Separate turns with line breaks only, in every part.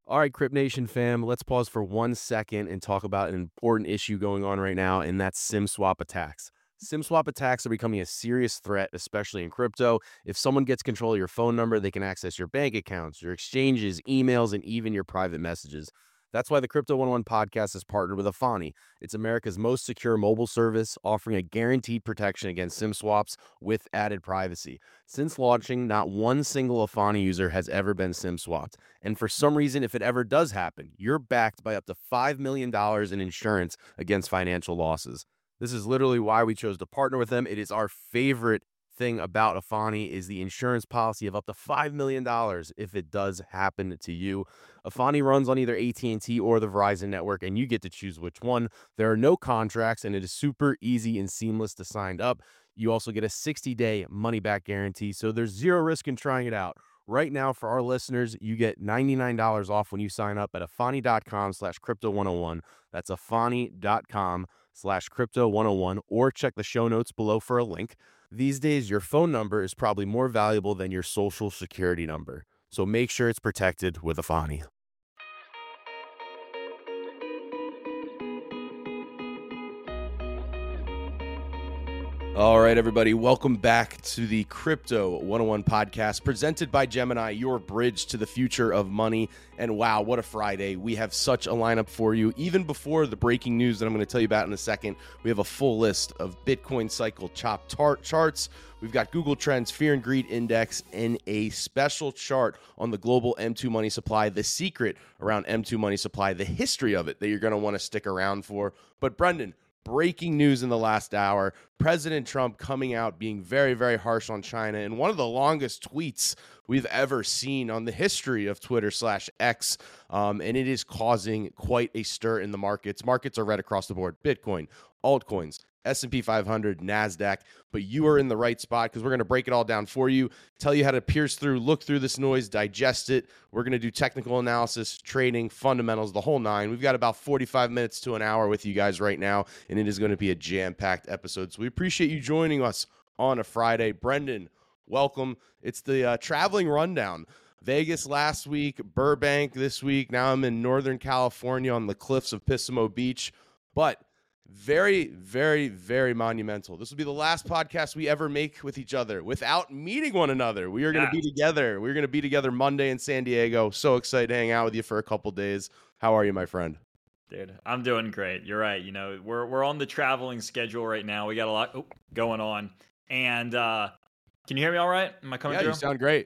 All right, Crypt Nation fam, let's pause for 1 second and talk about an important issue going on right now, and that's SIM swap attacks. SIM swap attacks are becoming a serious threat, especially in crypto. If someone gets control of your phone number, they can access your bank accounts, your exchanges, emails, and even your private messages. That's why the Crypto 101 podcast is partnered with Afani. It's America's most secure mobile service, offering a guaranteed protection against SIM swaps with added privacy. Since launching, not one single Afani user has ever been SIM swapped. And for some reason, if it ever does happen, you're backed by up to $5 million in insurance against financial losses. This is literally why we chose to partner with them. It is our favorite thing about Afani is the insurance policy of up to $5 million if it does happen to you. Afani runs on either AT&T or the Verizon network, and you get to choose which one. There are no contracts, and it is super easy and seamless to sign up. You also get a 60-day money-back guarantee, so there's zero risk in trying it out. Right now, for our listeners, you get $99 off when you sign up at afani.com/crypto101. That's afani.com/crypto101, or check the show notes below for a link. These days, your phone number is probably more valuable than your social security number. So make sure it's protected with Afani. All right, everybody, welcome back to the Crypto 101 podcast presented by Gemini, your bridge to the future of money. And wow, what a Friday. We have such a lineup for you. Even before the breaking news that I'm going to tell you about in a second, we have a full list of Bitcoin cycle charts. We've got Google Trends, Fear and Greed Index, and a special chart on the global M2 money supply, the secret around M2 money supply, the history of it that you're going to want to stick around for. But Brendan, breaking news in the last hour, President Trump coming out being very, very harsh on China in one of the longest tweets we've ever seen on the history of Twitter/X. And it is causing quite a stir in the markets. Markets are red across the board. Bitcoin, altcoins, S&P 500, NASDAQ, but you are in the right spot because we're going to break it all down for you, tell you how to pierce through, look through this noise, digest it. We're going to do technical analysis, trading, fundamentals, the whole nine. We've got about 45 minutes to an hour with you guys right now, and it is going to be a jam-packed episode. So we appreciate you joining us on a Friday. Brendan, welcome. It's the traveling rundown. Vegas last week, Burbank this week. Now I'm in Northern California on the cliffs of Pismo Beach, but very, very, very monumental. This will be the last podcast we ever make with each other without meeting one another. We are going to be together. We're going to be together Monday in San Diego. So excited to hang out with you for a couple days. How are you, my friend?
Dude, I'm doing great. You're right. You know, we're on the traveling schedule right now. We got a lot going on. And can you hear me all right? Am I coming through?
Yeah, you sound great.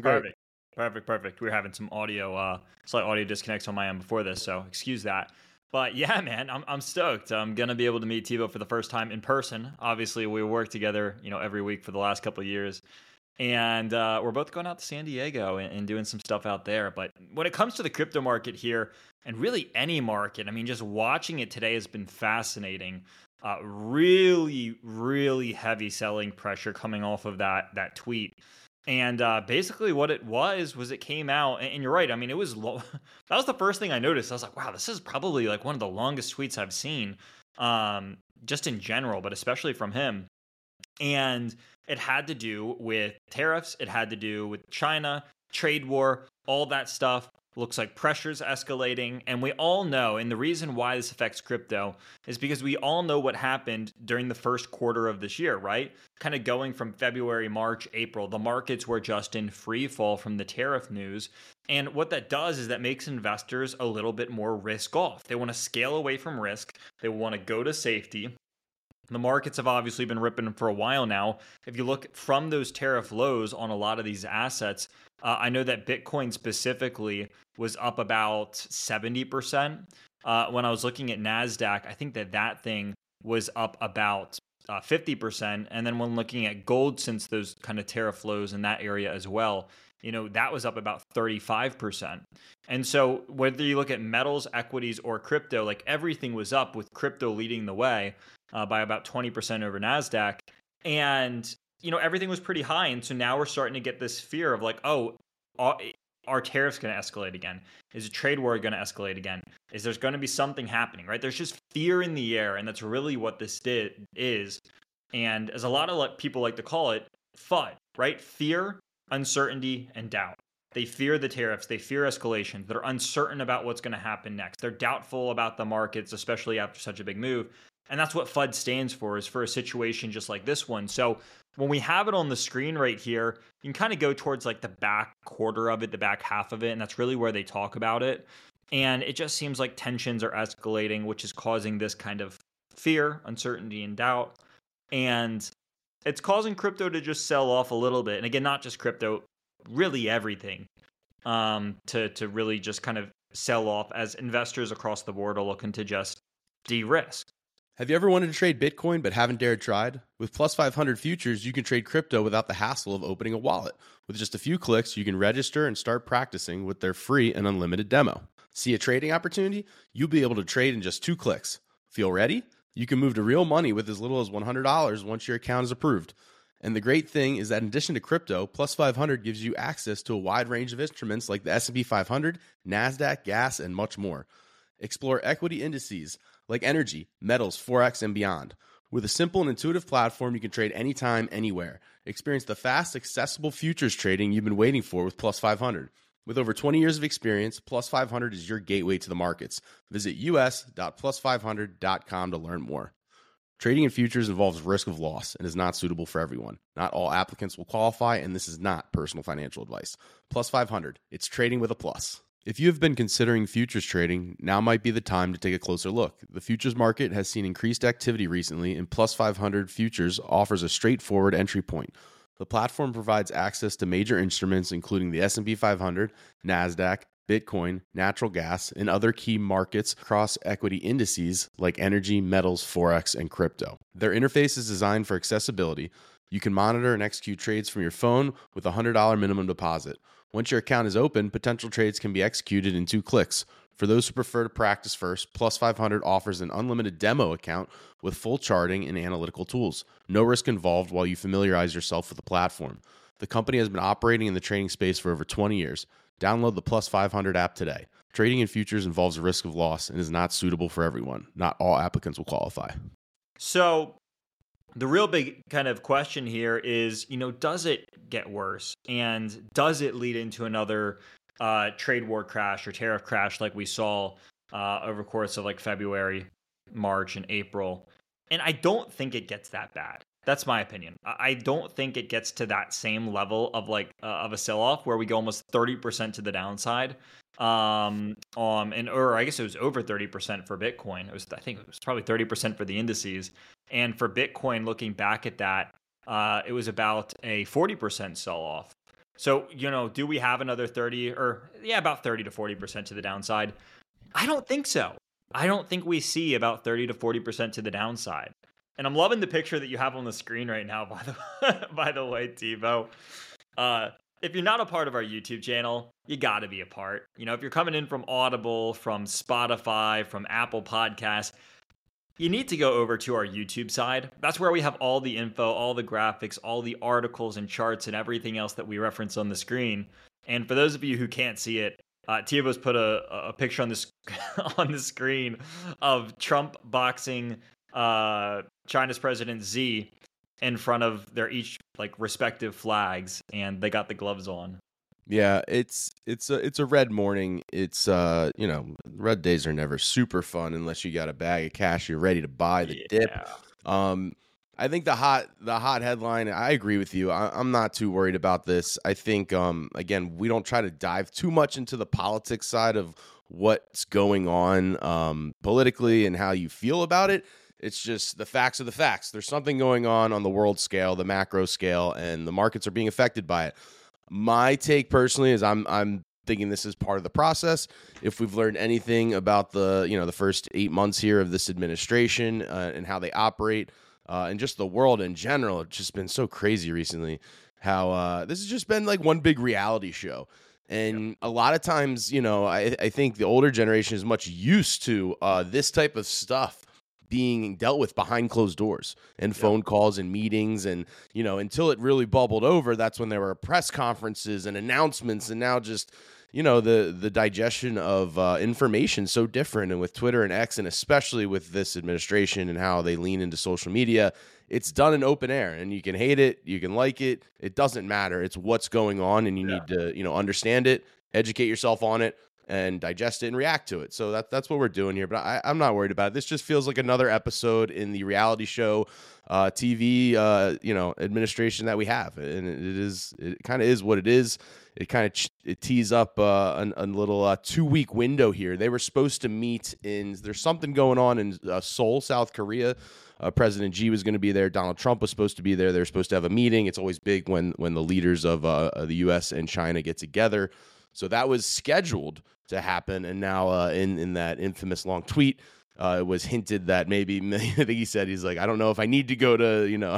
Perfect. We were having some slight audio disconnects on my end before this, so excuse that. But yeah, man, I'm stoked. I'm going to be able to meet Thibaut for the first time in person. Obviously, we work together, every week for the last couple of years. And we're both going out to San Diego and doing some stuff out there. But when it comes to the crypto market here, and really any market, I mean, just watching it today has been fascinating. Really, really heavy selling pressure coming off of that tweet. And basically what it was it came out, and you're right, I mean, it was that was the first thing I noticed. I was like, wow, this is probably like one of the longest tweets I've seen, just in general, but especially from him. And it had to do with tariffs, it had to do with China, trade war, all that stuff. Looks like pressure's escalating, and we all know, and the reason why this affects crypto is because we all know what happened during the first quarter of this year, right? Kind of going from February, March, April, the markets were just in free fall from the tariff news. And what that does is that makes investors a little bit more risk off. They want to scale away from risk. They want to go to safety. The markets have obviously been ripping for a while now. If you look from those tariff lows on a lot of these assets, I know that Bitcoin specifically was up about 70%. When I was looking at NASDAQ, I think that thing was up about 50%. And then when looking at gold, since those kind of tariff lows in that area as well, that was up about 35%. And so whether you look at metals, equities, or crypto, like everything was up, with crypto leading the way by about 20% over NASDAQ. And, everything was pretty high. And so now we're starting to get this fear of like, oh, are tariffs going to escalate again? Is a trade war going to escalate again? Is there's going to be something happening, right? There's just fear in the air. And that's really what this is. And as a lot of people like to call it, FUD, right? Fear, uncertainty, and doubt. They fear the tariffs. They fear escalation. They're uncertain about what's going to happen next. They're doubtful about the markets, especially after such a big move. And that's what FUD stands for, is for a situation just like this one. So when we have it on the screen right here, you can kind of go towards like the back quarter of it, the back half of it. And that's really where they talk about it. And it just seems like tensions are escalating, which is causing this kind of fear, uncertainty, and doubt. And it's causing crypto to just sell off a little bit. And again, not just crypto, really everything, to really just kind of sell off as investors across the board are looking to just de-risk.
Have you ever wanted to trade Bitcoin but haven't dared tried? With Plus 500 Futures, you can trade crypto without the hassle of opening a wallet. With just a few clicks, you can register and start practicing with their free and unlimited demo. See a trading opportunity? You'll be able to trade in just 2 clicks. Feel ready? You can move to real money with as little as $100 once your account is approved. And the great thing is that in addition to crypto, Plus 500 gives you access to a wide range of instruments like the S&P 500, NASDAQ, gas, and much more. Explore equity indices like energy, metals, forex, and beyond. With a simple and intuitive platform, you can trade anytime, anywhere. Experience the fast, accessible futures trading you've been waiting for with Plus 500. With over 20 years of experience, Plus 500 is your gateway to the markets. Visit us.plus500.com to learn more. Trading in futures involves risk of loss and is not suitable for everyone. Not all applicants will qualify, and this is not personal financial advice. Plus 500, it's trading with a plus. If you have been considering futures trading, now might be the time to take a closer look. The futures market has seen increased activity recently, and Plus 500 Futures offers a straightforward entry point. The platform provides access to major instruments including the S&P 500, NASDAQ, Bitcoin, natural gas, and other key markets across equity indices like energy, metals, forex, and crypto. Their interface is designed for accessibility. You can monitor and execute trades from your phone with a $100 minimum deposit. Once your account is open, potential trades can be executed in 2 clicks. For those who prefer to practice first, Plus 500 offers an unlimited demo account with full charting and analytical tools. No risk involved while you familiarize yourself with the platform. The company has been operating in the trading space for over 20 years. Download the Plus 500 app today. Trading in futures involves a risk of loss and is not suitable for everyone. Not all applicants will qualify.
So the real big kind of question here is, does it get worse? And does it lead into another trade war crash or tariff crash like we saw over the course of like February, March, and April? And I don't think it gets that bad. That's my opinion. I don't think it gets to that same level of of a sell-off where we go almost 30% to the downside. Or I guess it was over 30% for Bitcoin. I think it was probably 30% for the indices. And for Bitcoin, looking back at that, it was about a 40% sell-off. So, do we have another about 30 to 40% to the downside? I don't think so. I don't think we see about 30 to 40% to the downside. And I'm loving the picture that you have on the screen right now, by the way, Tebow. If you're not a part of our YouTube channel, you got to be a part. If you're coming in from Audible, from Spotify, from Apple Podcasts, you need to go over to our YouTube side. That's where we have all the info, all the graphics, all the articles and charts and everything else that we reference on the screen. And for those of you who can't see it, Tebow's put a picture on this on the screen of Trump boxing China's President Xi in front of their each respective flags, and they got the gloves on.
Yeah, it's a red morning. It's red days are never super fun unless you got a bag of cash you're ready to buy the dip. I think the hot headline, I agree with you. I'm not too worried about this. I think again, we don't try to dive too much into the politics side of what's going on politically and how you feel about it. It's just the facts are the facts. There's something going on the world scale, the macro scale, and the markets are being affected by it. My take personally is I'm thinking this is part of the process. If we've learned anything about the first 8 months here of this administration and how they operate and just the world in general, it's just been so crazy recently how this has just been like one big reality show. And a lot of times, I think the older generation is much used to this type of stuff being dealt with behind closed doors and phone calls and meetings. And, until it really bubbled over, that's when there were press conferences and announcements. And now just, the digestion of information so different. And with Twitter and X, and especially with this administration and how they lean into social media, it's done in open air, and you can hate it, you can like it. It doesn't matter. It's what's going on, and you need to, understand it, educate yourself on it, and digest it and react to it. So that's what we're doing here. But I'm not worried about it. This just feels like another episode in the reality show TV administration that we have, and it kind of is what it is. It kind of it tees up a little 2-week window here. They were supposed to meet there's something going on in Seoul, South Korea. President Xi was going to be there. Donald Trump was supposed to be there. They're supposed to have a meeting. It's always big when the leaders of the U.S. and China get together. So that was scheduled to happen, and now in that infamous long tweet, it was hinted that maybe I think he said he's like, I don't know if I need to go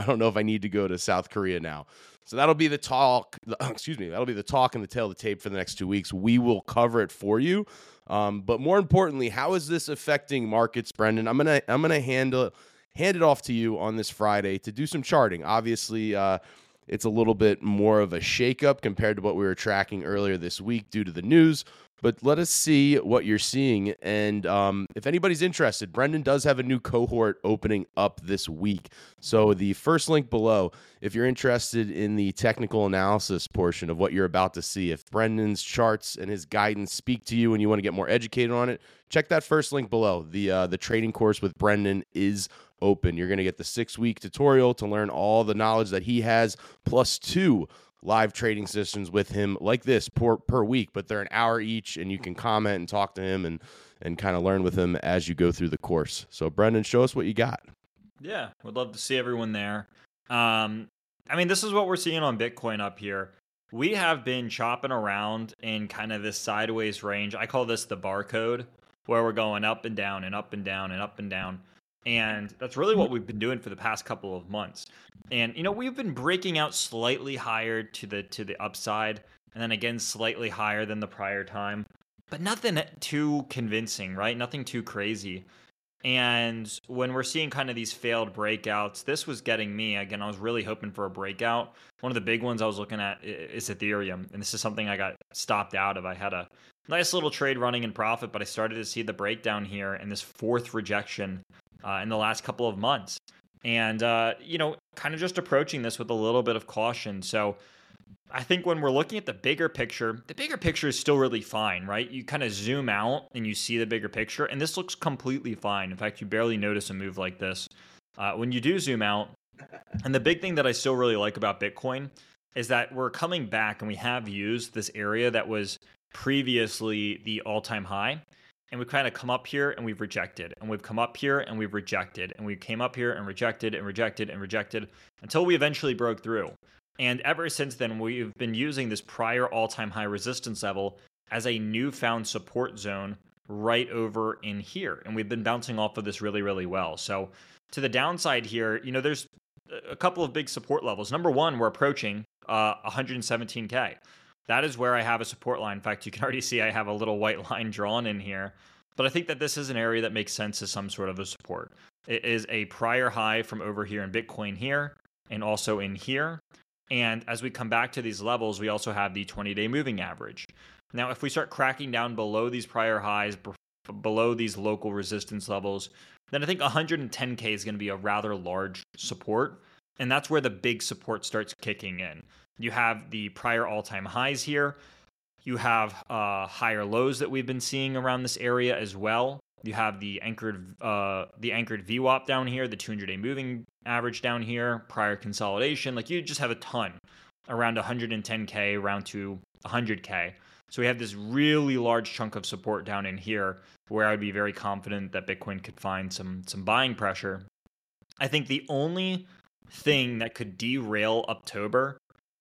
to South Korea now. So that'll be the talk. That'll be the talk and the tail of the tape for the next 2 weeks. We will cover it for you. But more importantly, how is this affecting markets, Brendan? I'm gonna hand it off to you on this Friday to do some charting. Obviously, it's a little bit more of a shakeup compared to what we were tracking earlier this week due to the news. But let us see what you're seeing. And if anybody's interested, Brendan does have a new cohort opening up this week. So the first link below, if you're interested in the technical analysis portion of what you're about to see, if Brendan's charts and his guidance speak to you and you want to get more educated on it, check that first link below. The trading course with Brendan is open. You're going to get the 6-week tutorial to learn all the knowledge that he has, plus 2 live trading sessions with him like this per week, but they're an hour each, and you can comment and talk to him and kind of learn with him as you go through the course. So Brendan, show us what you got.
Yeah, would love to see everyone there. This is what we're seeing on Bitcoin up here. We have been chopping around in kind of this sideways range. I call this the barcode, where we're going up and down and up and down and up and down. And that's really what we've been doing for the past couple of months. And, we've been breaking out slightly higher to the upside, and then again slightly higher than the prior time. But nothing too convincing, right? Nothing too crazy. And when we're seeing kind of these failed breakouts, this was getting me. Again, I was really hoping for a breakout. One of the big ones I was looking at is Ethereum. And this is something I got stopped out of. I had a nice little trade running in profit, but I started to see the breakdown here and this 4th rejection in the last couple of months. And, kind of just approaching this with a little bit of caution. So I think when we're looking at the bigger picture is still really fine, right? You kind of zoom out and you see the bigger picture, and this looks completely fine. In fact, you barely notice a move like this when you do zoom out. And the big thing that I still really like about Bitcoin is that we're coming back and we have used this area that was previously the all-time high. And we've kind of come up here and we've rejected, and we've come up here and we've rejected, and we came up here and rejected and rejected and rejected until we eventually broke through. And ever since then, we've been using this prior all-time high resistance level as a newfound support zone right over in here. And we've been bouncing off of this really, really well. So to the downside here, there's a couple of big support levels. Number one, we're approaching 117K. That is where I have a support line. In fact, you can already see I have a little white line drawn in here. But I think that this is an area that makes sense as some sort of a support. It is a prior high from over here in Bitcoin here and also in here. And as we come back to these levels, we also have the 20-day moving average. Now, if we start cracking down below these prior highs, below these local resistance levels, then I think 110K is going to be a rather large support. And that's where the big support starts kicking in. You have the prior all-time highs here. You have higher lows that we've been seeing around this area as well. You have the anchored VWAP down here, the 200-day moving average down here, prior consolidation. Like, you just have a ton around 110K, around to 100K. So we have this really large chunk of support down in here where I would be very confident that Bitcoin could find some buying pressure. I think the only thing that could derail October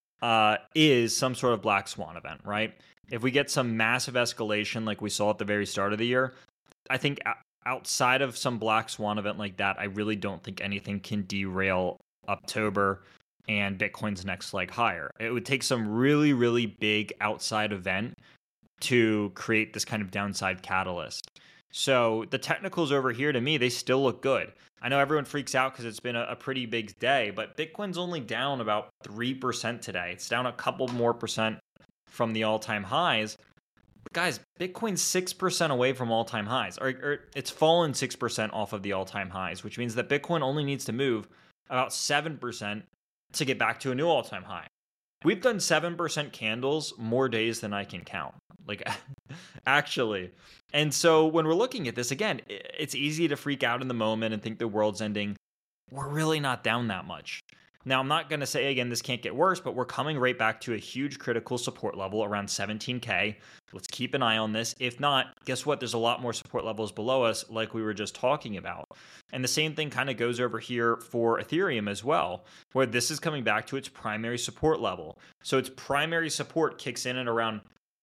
is some sort of black swan event, right? If we get some massive escalation like we saw at the very start of the year, I think outside of some black swan event like that, I really don't think anything can derail October and Bitcoin's next leg higher. It would take some really, really big outside event to create this kind of downside catalyst. So the technicals over here, to me, they still look good. I know everyone freaks out because it's been a pretty big day, but Bitcoin's only down about 3% today. It's down a couple more percent from the all-time highs. But guys, Bitcoin's 6% away from all-time highs, or it's fallen 6% off of the all-time highs, which means that Bitcoin only needs to move about 7% to get back to a new all-time high. We've done 7% candles more days than I can count, like actually. And so when we're looking at this, again, it's easy to freak out in the moment and think the world's ending. We're really not down that much. Now, I'm not going to say, again, this can't get worse, but we're coming right back to a huge critical support level around 17K. Let's keep an eye on this. If not, guess what? There's a lot more support levels below us, like we were just talking about. And the same thing kind of goes over here for Ethereum as well, where this is coming back to its primary support level. So its primary support kicks in at around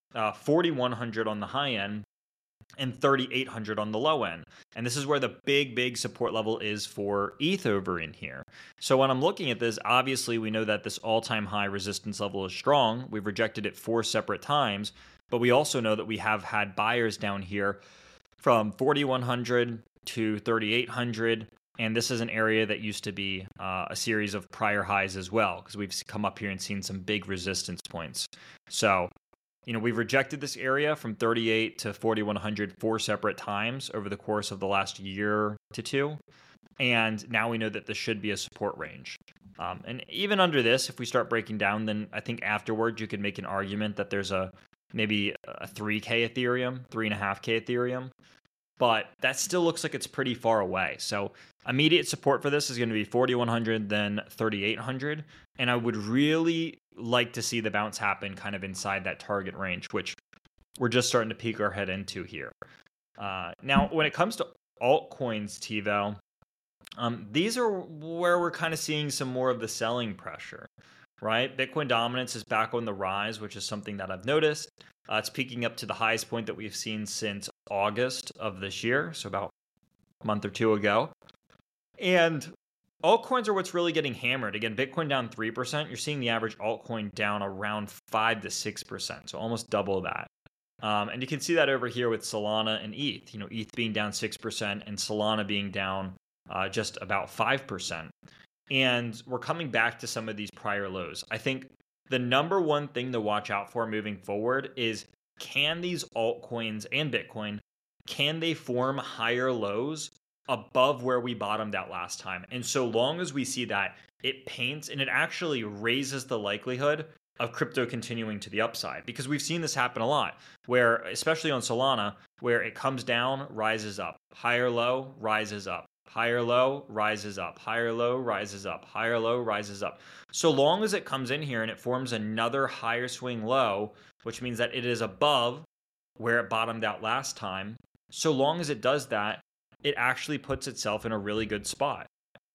4,100 on the high end and 3,800 on the low end. And this is where the big support level is for ETH over in here. So when I'm looking at this, obviously we know that this all-time high resistance level is strong. We've rejected it 4 separate times, but we also know that we have had buyers down here from 4,100 to 3,800. And this is an area that used to be a series of prior highs as well, because we've come up here and seen some big resistance points. So we've rejected this area from 38 to 4,100 4 separate times over the course of the last year to 2. And now we know that this should be a support range. And even under this, if we start breaking down, then I think afterwards you could make an argument that there's maybe a 3K Ethereum, 3.5K Ethereum. But that still looks like it's pretty far away. So immediate support for this is going to be 4,100, then 3,800. And I would really like to see the bounce happen kind of inside that target range, which we're just starting to peek our head into here. Now, when it comes to altcoins, TiVo, these are where we're kind of seeing some more of the selling pressure, right? Bitcoin dominance is back on the rise, which is something that I've noticed. It's peaking up to the highest point that we've seen since August of this year, so about a month or two ago. And altcoins are what's really getting hammered. Again, Bitcoin down 3%. You're seeing the average altcoin down around 5 to 6%, so almost double that. And you can see that over here with Solana and ETH. ETH being down 6% and Solana being down just about 5%. And we're coming back to some of these prior lows. I think the number one thing to watch out for moving forward is, can these altcoins and Bitcoin, can they form higher lows above where we bottomed out last time? And so long as we see that, it paints and it actually raises the likelihood of crypto continuing to the upside, because we've seen this happen a lot, where especially on Solana, where it comes down, rises up, higher low, rises up, higher low, rises up, higher low, rises up, higher low, rises up. So long as it comes in here and it forms another higher swing low, which means that it is above where it bottomed out last time, so long as it does that, it actually puts itself in a really good spot.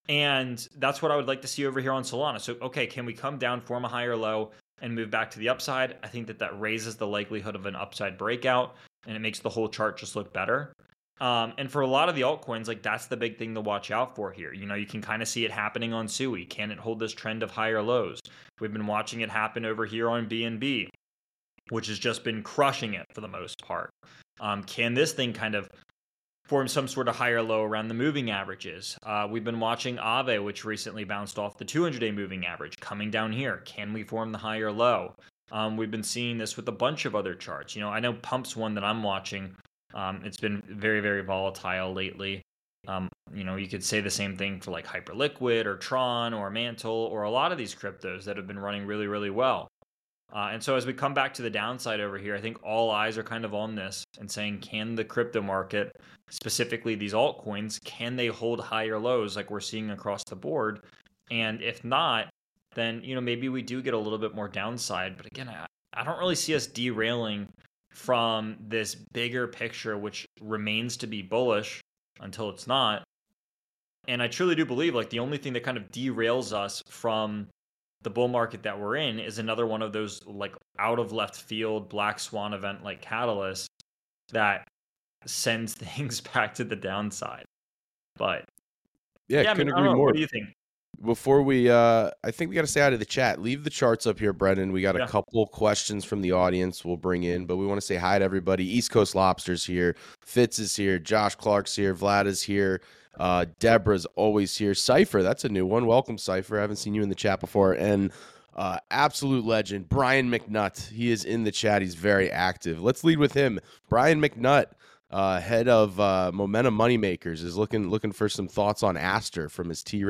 And that's what I would like to see over here on Solana. So, okay, can we come down, form a higher low, and move back to the upside? I think that raises the likelihood of an upside breakout, and it makes the whole chart just look better. And for a lot of the altcoins, like, that's the big thing to watch out for here. You can kind of see it happening on Sui. Can it hold this trend of higher lows? We've been watching it happen over here on BNB, which has just been crushing it for the most part. Can this thing kind of form some sort of higher low around the moving averages? We've been watching Aave, which recently bounced off the 200-day moving average, coming down here. Can we form the higher low? We've been seeing this with a bunch of other charts. I know Pump's one that I'm watching. It's been very, very volatile lately. You could say the same thing for like Hyperliquid or Tron or Mantle or a lot of these cryptos that have been running really, really well. And so as we come back to the downside over here, I think all eyes are kind of on this and saying, can the crypto market, specifically these altcoins, can they hold higher lows like we're seeing across the board? And if not, then, maybe we do get a little bit more downside. But again, I don't really see us derailing from this bigger picture, which remains to be bullish until it's not. And I truly do believe like the only thing that kind of derails us from the bull market that we're in is another one of those like out of left field black swan event like catalysts that sends things back to the downside. But
yeah, couldn't agree more.
What do you think?
Before we, I think we got to say out of the chat. Leave the charts up here, Brendan. We got a couple questions from the audience we'll bring in, but we want to say hi to everybody. East Coast Lobster's here. Fitz is here. Josh Clark's here. Vlad is here. Deborah's always here. Cypher, that's a new one. Welcome, Cypher. I haven't seen you in the chat before. And absolute legend, Brian McNutt. He is in the chat. He's very active. Let's lead with him. Brian McNutt, head of Momentum Moneymakers, is looking for some thoughts on Aster from his T-Ray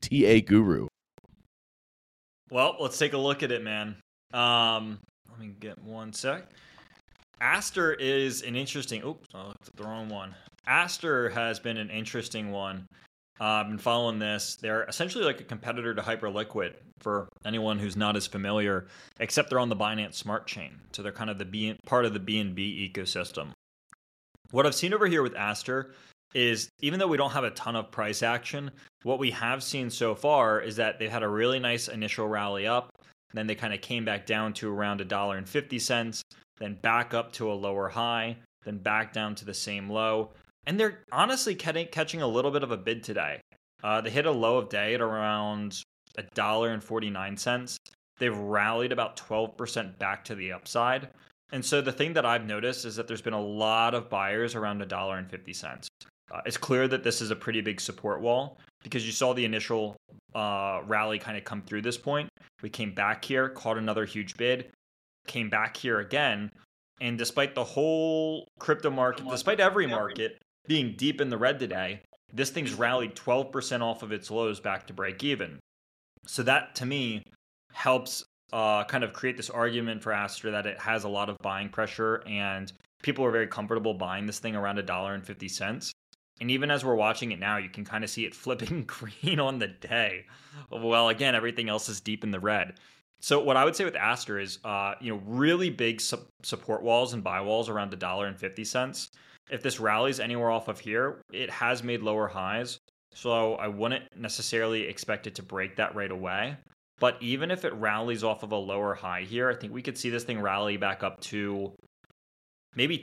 TA Guru?
Well, let's take a look at it, man. Let me get one sec. Aster is an interesting. Oops, I looked at the wrong one. Aster has been an interesting one. I've been following this. They're essentially like a competitor to Hyperliquid for anyone who's not as familiar, except they're on the Binance Smart Chain. So they're kind of part of the BNB ecosystem. What I've seen over here with Aster is, even though we don't have a ton of price action, what we have seen so far is that they've had a really nice initial rally up. Then they kind of came back down to around $1.50, then back up to a lower high, then back down to the same low. And they're honestly catching a little bit of a bid today. They hit a low of day at around $1.49. They've rallied about 12% back to the upside. And so the thing that I've noticed is that there's been a lot of buyers around $1.50. It's clear that this is a pretty big support wall because you saw the initial rally kind of come through this point. We came back here, caught another huge bid, came back here again. And despite the whole crypto market, despite every market being deep in the red today, this thing's rallied 12% off of its lows back to break even. So that, to me, helps kind of create this argument for Aster that it has a lot of buying pressure and people are very comfortable buying this thing around $1.50. And even as we're watching it now, you can kind of see it flipping green on the day. Well, again, everything else is deep in the red. So what I would say with Aster is, really big support walls and buy walls around $1.50. If this rallies anywhere off of here, it has made lower highs. So I wouldn't necessarily expect it to break that right away. But even if it rallies off of a lower high here, I think we could see this thing rally back up to maybe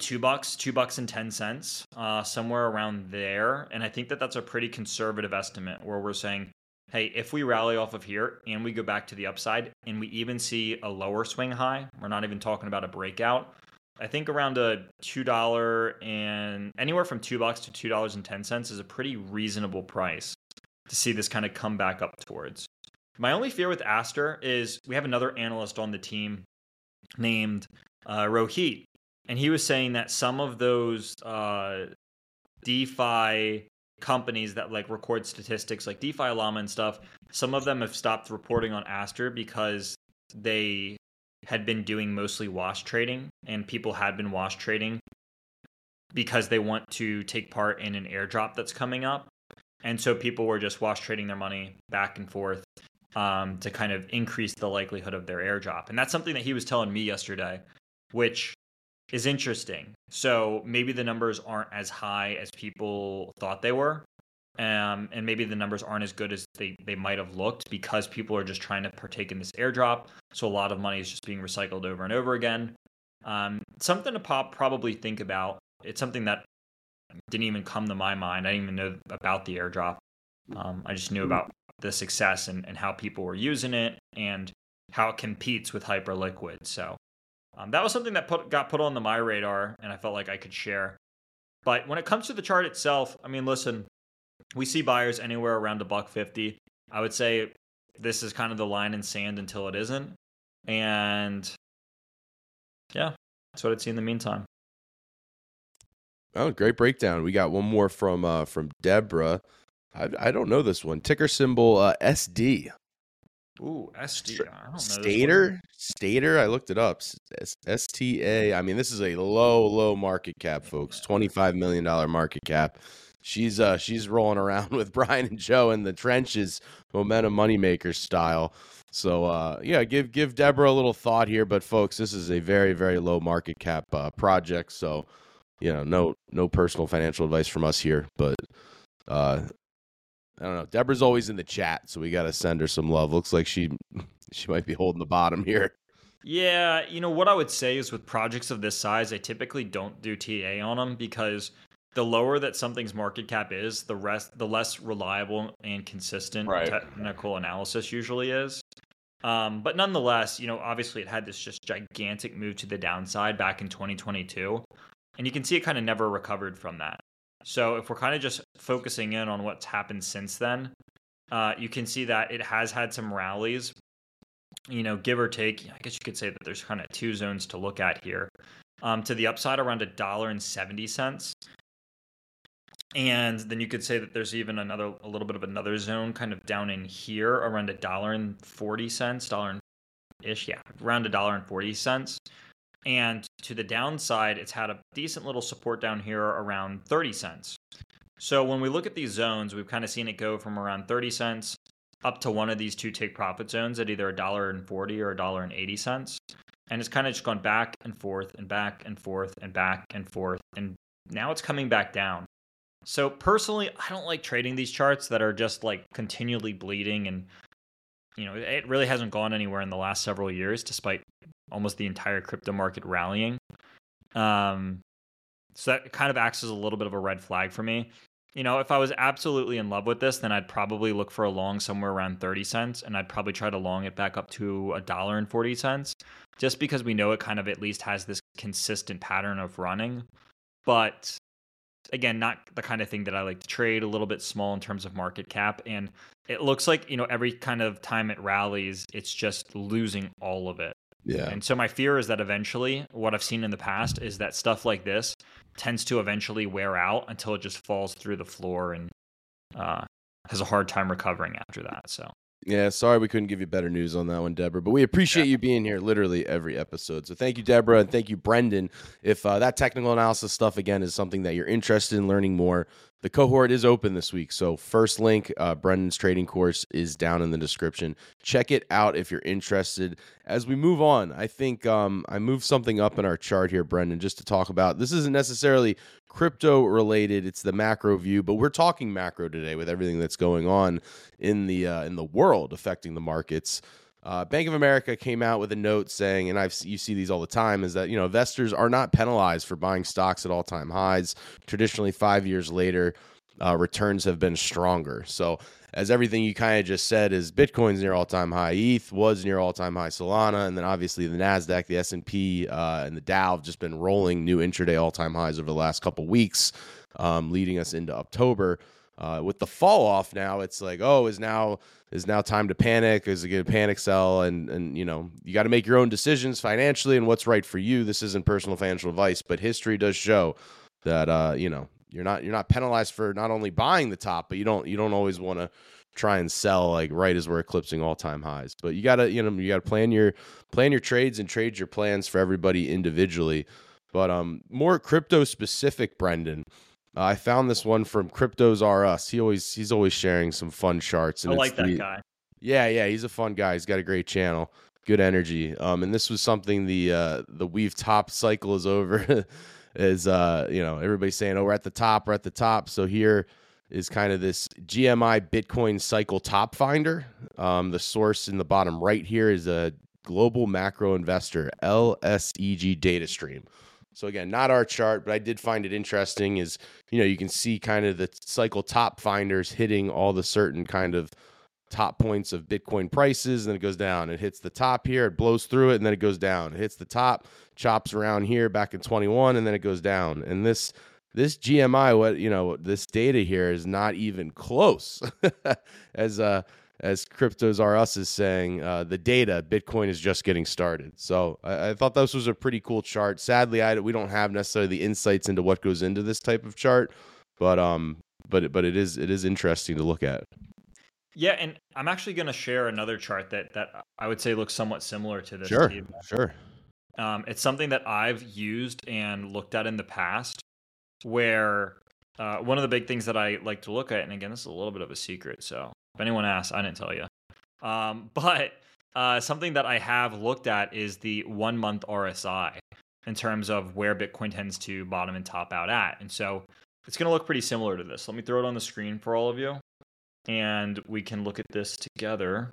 $2.10, somewhere around there. And I think that that's a pretty conservative estimate where we're saying, hey, if we rally off of here and we go back to the upside and we even see a lower swing high, we're not even talking about a breakout. I think around a $2 and anywhere from $2 to $2.10 is a pretty reasonable price to see this kind of come back up towards. My only fear with Aster is we have another analyst on the team named Rohit, and he was saying that some of those DeFi companies that like record statistics like DeFi Llama and stuff, some of them have stopped reporting on Aster because they had been doing mostly wash trading and people had been wash trading because they want to take part in an airdrop that's coming up. And so people were just wash trading their money back and forth to kind of increase the likelihood of their airdrop. And that's something that he was telling me yesterday, which is interesting. So maybe the numbers aren't as high as people thought they were. And maybe the numbers aren't as good as they might have looked because people are just trying to partake in this airdrop. So a lot of money is just being recycled over and over again. Something to probably think about. It's something that didn't even come to my mind. I didn't even know about the airdrop. I just knew about the success and how people were using it and how it competes with Hyperliquid. So that was something that got put on my radar and I felt like I could share. But when it comes to the chart itself, I mean, listen, we see buyers anywhere around $1.50. I would say this is kind of the line in sand until it isn't. And yeah, that's what I'd see in the meantime.
Oh, great breakdown. We got one more from Deborah. I don't know this one. Ticker symbol SD.
Ooh, SD. I don't know
Stater. I looked it up. STA. I mean, this is a low market cap, folks. $25 million market cap. She's rolling around with Brian and Joe in the trenches, momentum moneymaker style. So give Deborah a little thought here, but folks, this is a very, very low market cap project. So no personal financial advice from us here, but I don't know. Deborah's always in the chat, so we got to send her some love. Looks like she might be holding the bottom here.
Yeah, what I would say is with projects of this size, I typically don't do TA on them because the lower that something's market cap is, the less reliable and consistent technical analysis usually is. But nonetheless, obviously it had this just gigantic move to the downside back in 2022, and you can see it kind of never recovered from that. So if we're kind of just focusing in on what's happened since then, you can see that it has had some rallies, give or take. I guess you could say that there's kind of two zones to look at here. To the upside around $1.70. And then you could say that there's even a little bit of another zone kind of down in here around $1.40, dollar ish, yeah, around $1.40. And to the downside, it's had a decent little support down here around 30 cents. So when we look at these zones, we've kind of seen it go from around 30 cents up to one of these two take profit zones at either $1.40 or $1.80. And it's kind of just gone back and forth and back and forth and back and forth. And now it's coming back down. So personally, I don't like trading these charts that are just like continually bleeding, and it really hasn't gone anywhere in the last several years, despite almost the entire crypto market rallying. So that kind of acts as a little bit of a red flag for me. If I was absolutely in love with this, then I'd probably look for a long somewhere around 30 cents, and I'd probably try to long it back up to $1.40, just because we know it kind of at least has this consistent pattern of running. But again, not the kind of thing that I like to trade, a little bit small in terms of market cap. And it looks like, every kind of time it rallies, it's just losing all of it.
Yeah.
And so my fear is that eventually what I've seen in the past is that stuff like this tends to eventually wear out until it just falls through the floor and has a hard time recovering after that. So.
Yeah, sorry we couldn't give you better news on that one, Deborah, but we appreciate you being here literally every episode. So thank you, Deborah, and thank you, Brendan. If that technical analysis stuff, again, is something that you're interested in learning more, the cohort is open this week. So first link, Brendan's trading course is down in the description. Check it out if you're interested. As we move on, I think I moved something up in our chart here, Brendan, just to talk about. This isn't necessarily crypto related, it's the macro view, but we're talking macro today with everything that's going on in the world affecting the markets. Bank of America came out with a note saying, and you see these all the time, is that investors are not penalized for buying stocks at all-time highs. Traditionally, 5 years later, returns have been stronger. So as everything you kind of just said is Bitcoin's near all-time high, ETH was near all-time high, Solana, and then obviously the NASDAQ, the S&P, and the Dow have just been rolling new intraday all-time highs over the last couple weeks, leading us into October. With the fall off now, it's like, is now time to panic? Is it going to panic sell? And you got to make your own decisions financially and what's right for you. This isn't personal financial advice, but history does show that you're not penalized for not only buying the top, but you don't always want to try and sell like right as we're eclipsing all-time highs. But you gotta plan your trades and trade your plans for everybody individually. But more crypto specific, Brendan. I found this one from Cryptos R Us. He's always sharing some fun charts. And
I like that guy.
Yeah, he's a fun guy. He's got a great channel, good energy. And this was something the weave top cycle is over. Is everybody's saying, we're at the top. So here is kind of this GMI Bitcoin cycle top finder. The source in the bottom right here is a global macro investor LSEG data stream. So again, not our chart, but I did find it interesting is, you can see kind of the cycle top finders hitting all the certain kind of top points of Bitcoin prices, and then it goes down. It hits the top here, it blows through it, and then it goes down. It hits the top, chops around here back in 21, and then it goes down. And this GMI, this data here is not even close as Cryptos R Us is saying, the data, Bitcoin is just getting started. So I thought this was a pretty cool chart. Sadly, we don't have necessarily the insights into what goes into this type of chart, but it is interesting to look at.
Yeah, and I'm actually going to share another chart that I would say looks somewhat similar to this.
Sure.
It's something that I've used and looked at in the past, where one of the big things that I like to look at, and again, this is a little bit of a secret, so if anyone asks, I didn't tell you. But something that I have looked at is the 1 month RSI in terms of where Bitcoin tends to bottom and top out at. And so it's going to look pretty similar to this. Let me throw it on the screen for all of you, and we can look at this together.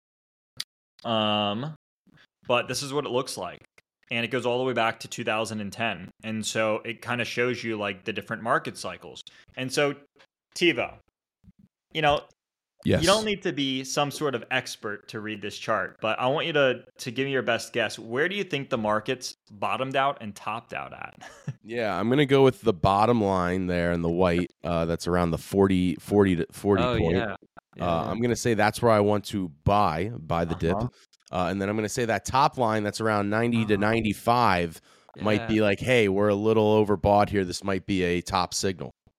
But this is what it looks like. And it goes all the way back to 2010. And so it kind of shows you like the different market cycles. And so, Tivo,
yes,
you don't need to be some sort of expert to read this chart, but I want you to give me your best guess. Where do you think the markets bottomed out and topped out at?
Yeah, I'm going to go with the bottom line there in the white. That's around the 40 point.
Yeah.
I'm going to say that's where I want to buy the dip. And then I'm going to say that top line that's around 90 to 95 might be like, hey, we're a little overbought here. This might be a top signal.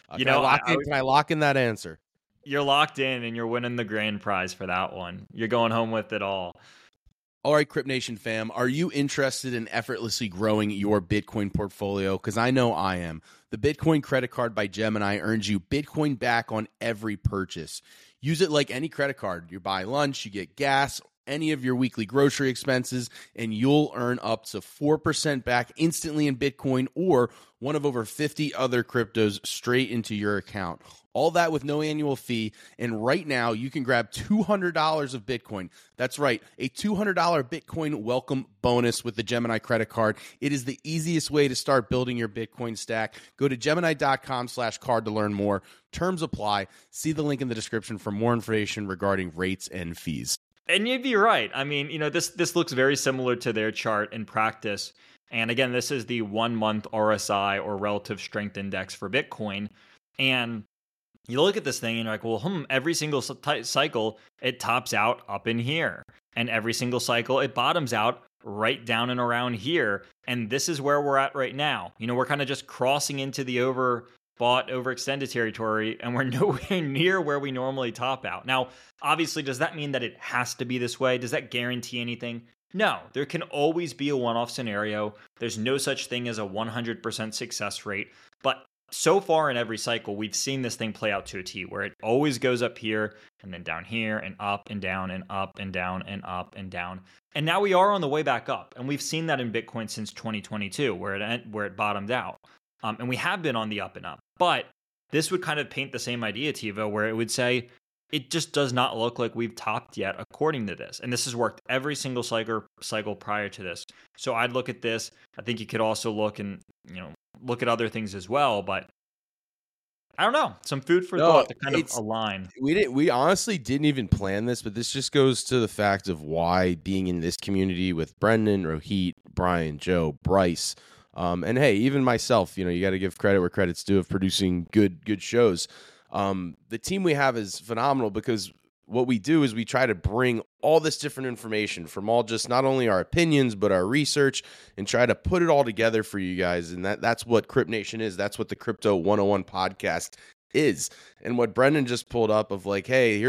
You know,
Can I lock in that answer?
you're locked in and you're winning the grand prize for that one. You're going home with it all.
All right, Crypt Nation fam, are you interested in effortlessly growing your Bitcoin portfolio? Because I know I am. The Bitcoin credit card by Gemini earns you Bitcoin back on every purchase. Use it like any credit card. You buy lunch, you get gas, any of your weekly grocery expenses, and you'll earn up to 4% back instantly in Bitcoin or one of over 50 other cryptos straight into your account. All that with no annual fee. And right now, you can grab $200 of Bitcoin. That's right, a $200 Bitcoin welcome bonus with the Gemini credit card. It is the easiest way to start building your Bitcoin stack. Go to Gemini.com/card to learn more. Terms apply. See the link in the description for more information regarding rates and fees.
And you'd be right. I mean, you know, this looks very similar to their chart in practice. And again, this is the 1 month RSI or relative strength index for Bitcoin. And you look at this thing and you're like, well, every single cycle, it tops out up in here. And every single cycle, it bottoms out right down and around here. And this is where we're at right now. You know, we're kind of just crossing into the overbought, overextended territory, and we're nowhere near where we normally top out. Now, obviously, does that mean that it has to be this way? Does that guarantee anything? No, there can always be a one-off scenario. There's no such thing as a 100% success rate. But so far in every cycle, we've seen this thing play out to a T, where it always goes up here and then down here and up and down and up and down and up and down. And now we are on the way back up. And we've seen that in Bitcoin since 2022, where it bottomed out. And we have been on the up and up. But this would kind of paint the same idea, Tivo, where it would say, it just does not look like we've topped yet according to this. And this has worked every single cycle prior to this. So I'd look at this. I think you could also look at other things as well. But I don't know. Some food for thought to kind of align.
We honestly didn't even plan this, but this just goes to the fact of why being in this community with Brendan, Rohit, Brian, Joe, Bryce, and hey, even myself, you know, you got to give credit where credit's due of producing good shows. The team we have is phenomenal because what we do is we try to bring all this different information from all just not only our opinions, but our research and try to put it all together for you guys. And that's what Crypt Nation is. That's what the Crypto 101 podcast is. And what Brendan just pulled up of like, hey,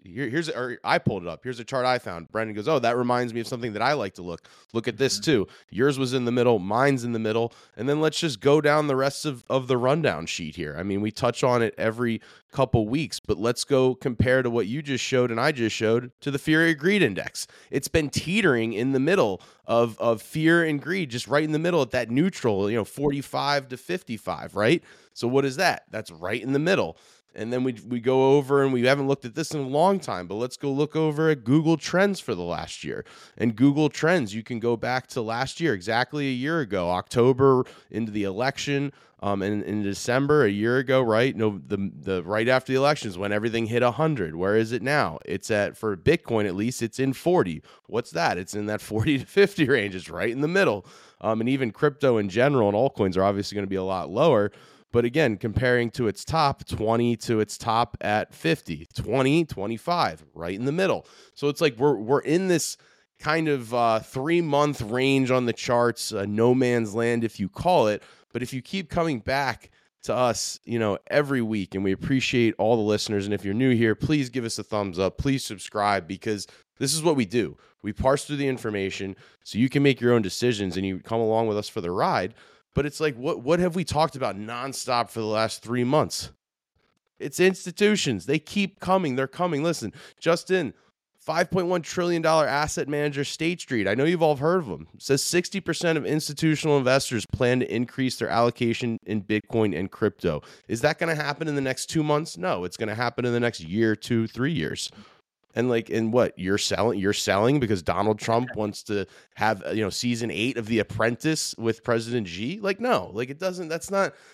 or I pulled it up. Here's a chart I found. Brendan goes, oh, that reminds me of something that I like to look at this too. Yours was in the middle, mine's in the middle. And then let's just go down the rest of the rundown sheet here. I mean, we touch on it every couple weeks, but let's go compare to what you just showed and I just showed to the fear and greed index. It's been teetering in the middle of fear and greed, just right in the middle at that neutral, 45 to 55, right? So what is that? That's right in the middle. And then we go over, and we haven't looked at this in a long time, but let's go look over at Google Trends for the last year. And Google Trends, you can go back to last year, exactly a year ago, October into the election, and in December a year ago, right? No, the right after the elections when everything hit 100. Where is it now? It's for Bitcoin at least, it's in 40. What's that? It's in that 40 to 50 range. It's right in the middle. And even crypto in general and altcoins are obviously going to be a lot lower. But again, comparing to its top 20 to its top at 50, 20, 25, right in the middle. So it's like we're in this kind of 3-month range on the charts, no man's land, if you call it. But if you keep coming back to us, every week, and we appreciate all the listeners. And if you're new here, please give us a thumbs up. Please subscribe, because this is what we do. We parse through the information so you can make your own decisions and you come along with us for the ride. But it's like, what have we talked about nonstop for the last 3 months? It's institutions. They keep coming. They're coming. Listen, just in $5.1 trillion asset manager State Street. I know you've all heard of them. It says 60% of institutional investors plan to increase their allocation in Bitcoin and crypto. Is that going to happen in the next 2 months? No, it's going to happen in the next year, 2, 3 years. And what you're selling because Donald Trump wants to have, season 8 of The Apprentice with President Xi. No, it doesn't, that's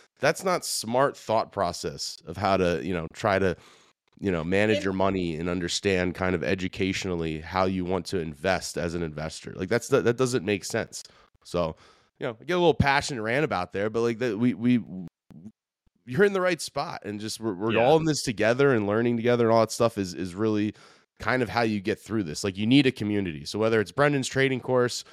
not smart thought process of how to, try to, manage your money and understand kind of educationally how you want to invest as an investor. That doesn't make sense. So, I get a little passionate rant about there, but you're in the right spot, and just we're all in this together and learning together and all that stuff is really kind of how you get through this. You need a community. So whether it's Brendan's trading course,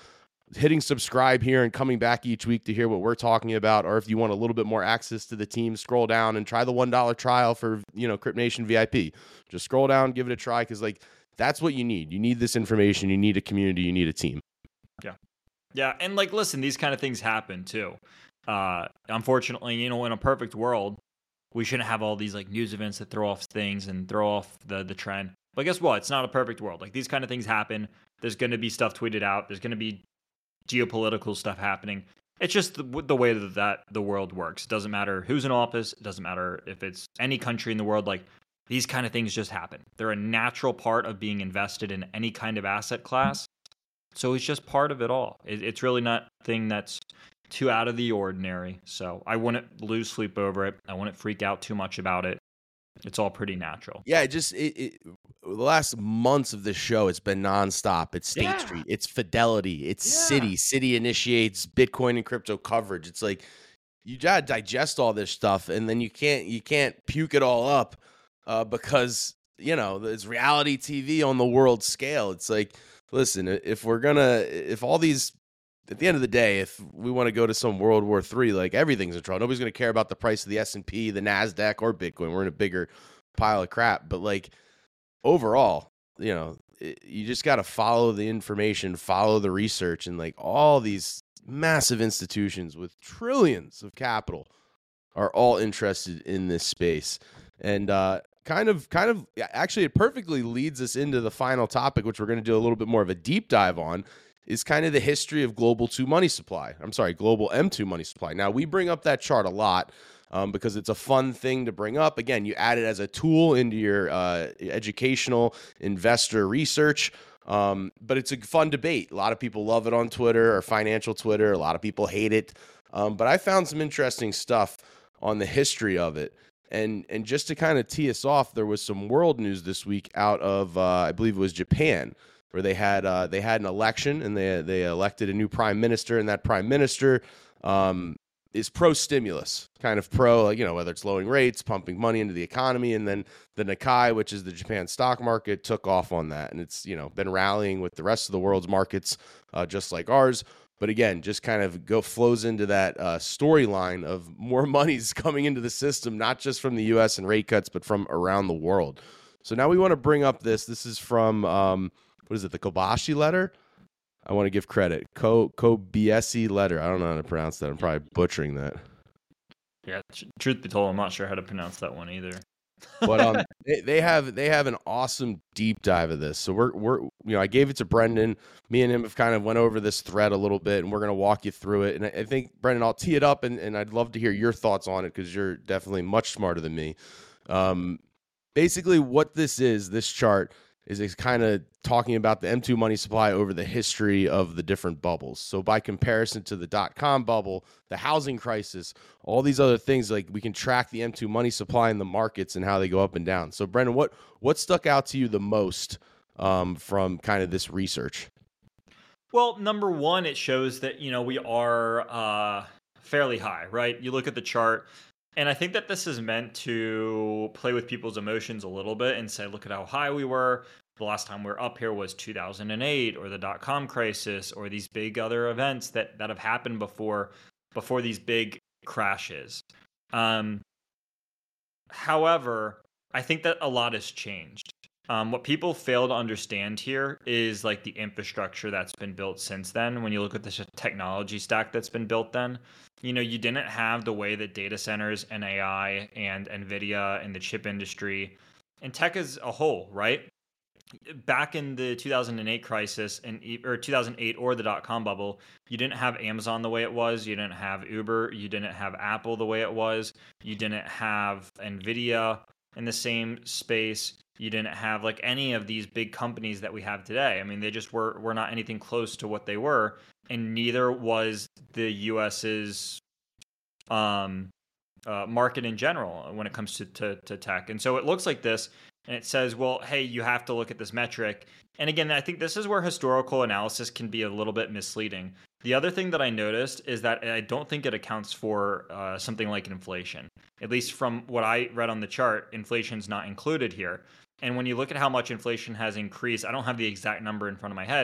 hitting subscribe here and coming back each week to hear what we're talking about, or if you want a little bit more access to the team, scroll down and try the $1 trial for, Crypt Nation VIP. Just scroll down, give it a try, because like that's what you need. You need this information. You need a community. You need a team.
Yeah, and like, listen, these kind of things happen too. Unfortunately, in a perfect world, we shouldn't have all these like news events that throw off things and throw off the trend. But guess what? It's not a perfect world. Like, these kind of things happen. There's going to be stuff tweeted out. There's going to be geopolitical stuff happening. It's just the way that the world works. It doesn't matter who's in office. It doesn't matter if it's any country in the world. Like, these kind of things just happen. They're a natural part of being invested in any kind of asset class. So it's just part of it all. It's really not a thing that's too out of the ordinary. So I wouldn't lose sleep over it. I wouldn't freak out too much about it. It's all pretty natural.
Yeah, the last months of this show, it's been nonstop. It's State Street, it's Fidelity, it's Citi. Citi initiates Bitcoin and crypto coverage. It's like you gotta digest all this stuff, and then you can't puke it all up because it's reality TV on the world scale. It's like, listen, if all these, at the end of the day, if we want to go to some World War III, like, everything's in trouble. Nobody's going to care about the price of the S&P, the NASDAQ, or Bitcoin. We're in a bigger pile of crap. But like, overall, you just got to follow the information, follow the research, and like all these massive institutions with trillions of capital are all interested in this space. And actually, it perfectly leads us into the final topic, which we're going to do a little bit more of a deep dive on, is kind of the history of global M2 money supply. Now, we bring up that chart a lot because it's a fun thing to bring up. Again, you add it as a tool into your educational investor research, but it's a fun debate. A lot of people love it on Twitter or financial Twitter. A lot of people hate it. But I found some interesting stuff on the history of it. And just to kind of tee us off, there was some world news this week out of, I believe it was Japan, where they had an election and they elected a new prime minister, and that prime minister is pro-stimulus, kind of pro, whether it's lowering rates, pumping money into the economy, and then the Nikkei, which is the Japan stock market, took off on that, and it's been rallying with the rest of the world's markets, just like ours. But again, just kind of flows into that storyline of more money's coming into the system, not just from the U.S. and rate cuts, but from around the world. So now we want to bring up this. This is from what is it? The Kobayashi letter. I want to give credit. Kobayashi letter. I don't know how to pronounce that. I'm probably butchering that.
Yeah, truth be told, I'm not sure how to pronounce that one either.
But they have an awesome deep dive of this. So we're I gave it to Brendan. Me and him have kind of went over this thread a little bit, and we're going to walk you through it. And I think, Brendan, I'll tee it up, and I'd love to hear your thoughts on it because you're definitely much smarter than me. Basically, what this chart is kind of talking about the M2 money supply over the history of the different bubbles. So by comparison to the dot-com bubble, the housing crisis, all these other things, like, we can track the M2 money supply in the markets and how they go up and down. So Brendan, what stuck out to you the most from kind of this research?
Well, number one, it shows that, we are fairly high, right? You look at the chart, and I think that this is meant to play with people's emotions a little bit and say, look at how high we were. The last time we were up here was 2008 or the dot-com crisis or these big other events that have happened before these big crashes. However, I think that a lot has changed. What people fail to understand here is like the infrastructure that's been built since then. When you look at the technology stack that's been built then, you didn't have the way that data centers and AI and NVIDIA and the chip industry and tech as a whole, right? Back in the 2008 crisis or 2008 or the dot-com bubble, you didn't have Amazon the way it was. You didn't have Uber. You didn't have Apple the way it was. You didn't have NVIDIA in the same space. You didn't have like any of these big companies that we have today. I mean, they just were not anything close to what they were, and neither was the US's market in general when it comes to tech. And so it looks like this, and it says, well, hey, you have to look at this metric. And again, I think this is where historical analysis can be a little bit misleading. The other thing that I noticed is that I don't think it accounts for something like inflation. At least from what I read on the chart, inflation's not included here. And when you look at how much inflation has increased, I don't have the exact number in front of my head,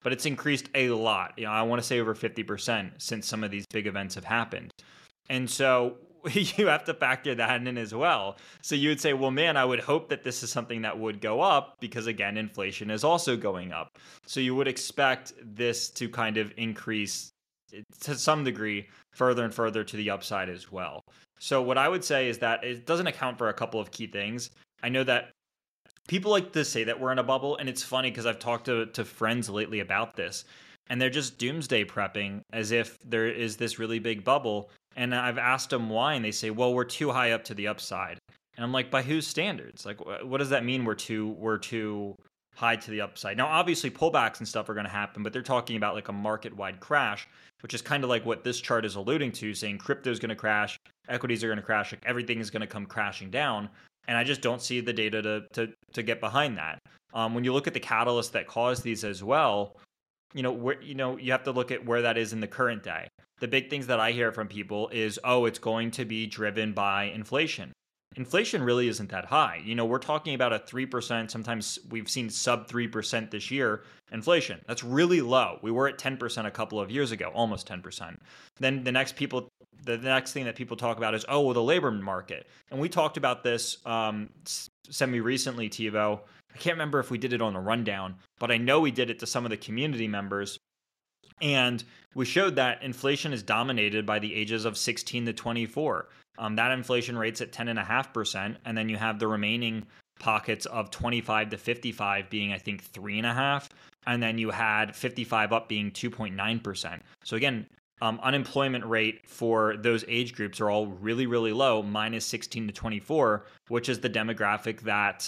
but it's increased a lot. I want to say over 50% since some of these big events have happened. And so you have to factor that in as well. So you would say, well, man, I would hope that this is something that would go up because, again, inflation is also going up. So you would expect this to kind of increase to some degree further and further to the upside as well. So what I would say is that it doesn't account for a couple of key things. I know that people like to say that we're in a bubble, and it's funny because I've talked to friends lately about this, and they're just doomsday prepping as if there is this really big bubble. And I've asked them why, and they say, well, we're too high up to the upside. And I'm like, by whose standards? Like, what does that mean? We're too high to the upside. Now, obviously, pullbacks and stuff are going to happen, but they're talking about like a market-wide crash, which is kind of like what this chart is alluding to, saying crypto is going to crash, equities are going to crash, like everything is going to come crashing down. And I just don't see the data to get behind that. When you look at the catalysts that cause these as well, you have to look at where that is in the current day. The big things that I hear from people is, it's going to be driven by inflation. Inflation really isn't that high. We're talking about a 3%, sometimes we've seen sub 3% this year inflation. That's really low. We were at 10% a couple of years ago, almost 10%. Then the next thing that people talk about is, the labor market. And we talked about this semi-recently, TiVo. I can't remember if we did it on the rundown, but I know we did it to some of the community members. And we showed that inflation is dominated by the ages of 16 to 24. That inflation rate's at 10.5%. And then you have the remaining pockets of 25 to 55 being, I think, 3.5%. And then you had 55 up being 2.9%. So again, unemployment rate for those age groups are all really, really low, minus 16 to 24, which is the demographic that